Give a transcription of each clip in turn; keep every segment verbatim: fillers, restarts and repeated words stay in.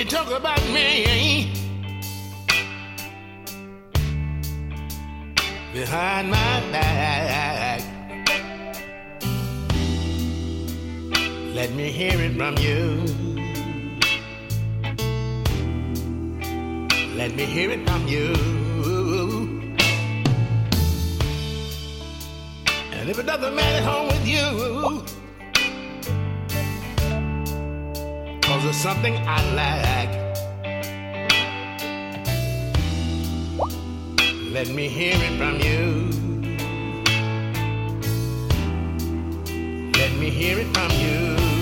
talk about me behind my back, let me hear it from you. Let me hear it from you. And if it doesn't matter at home with you, 'cause it's something I like, let me hear it from you. Let me hear it from you.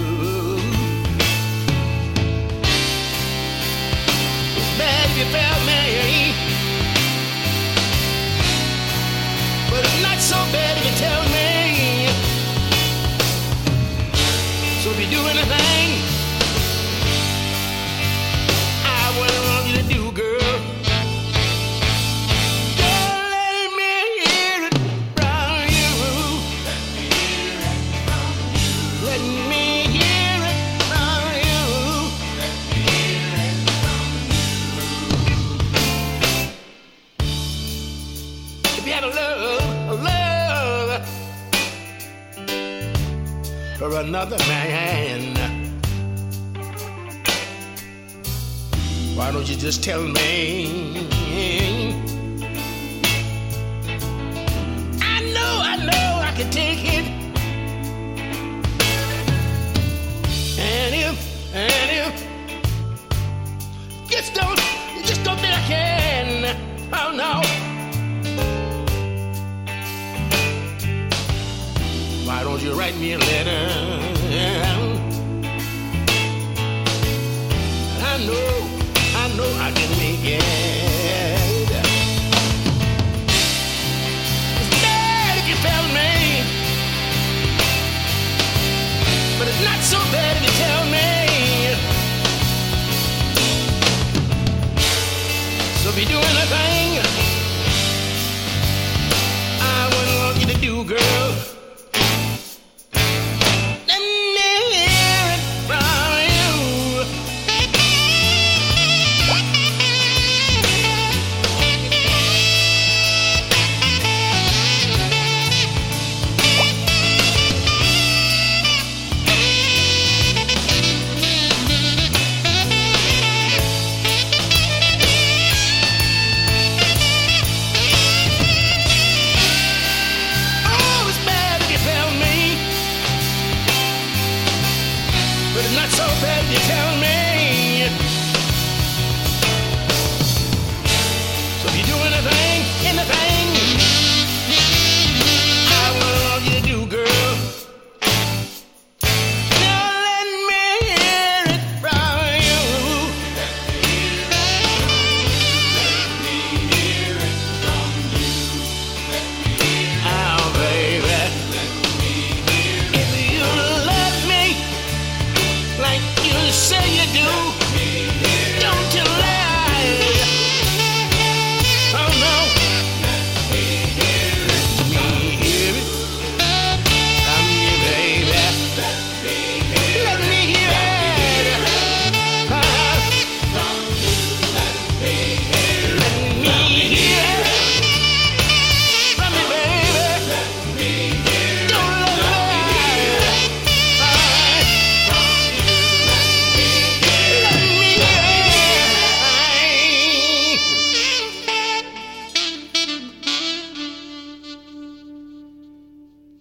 It's bad if you felt me, but it's not so bad if you tell me. So if you do anything I wouldn't want you to do, girl, just let me hear it from you. Let me hear it from you. If you had a love, a love for another man, why don't you just tell me? I know, I know I can take it. And if, and if, just don't, just don't think I can. Oh no. Why don't you write me a letter? I know, I know I can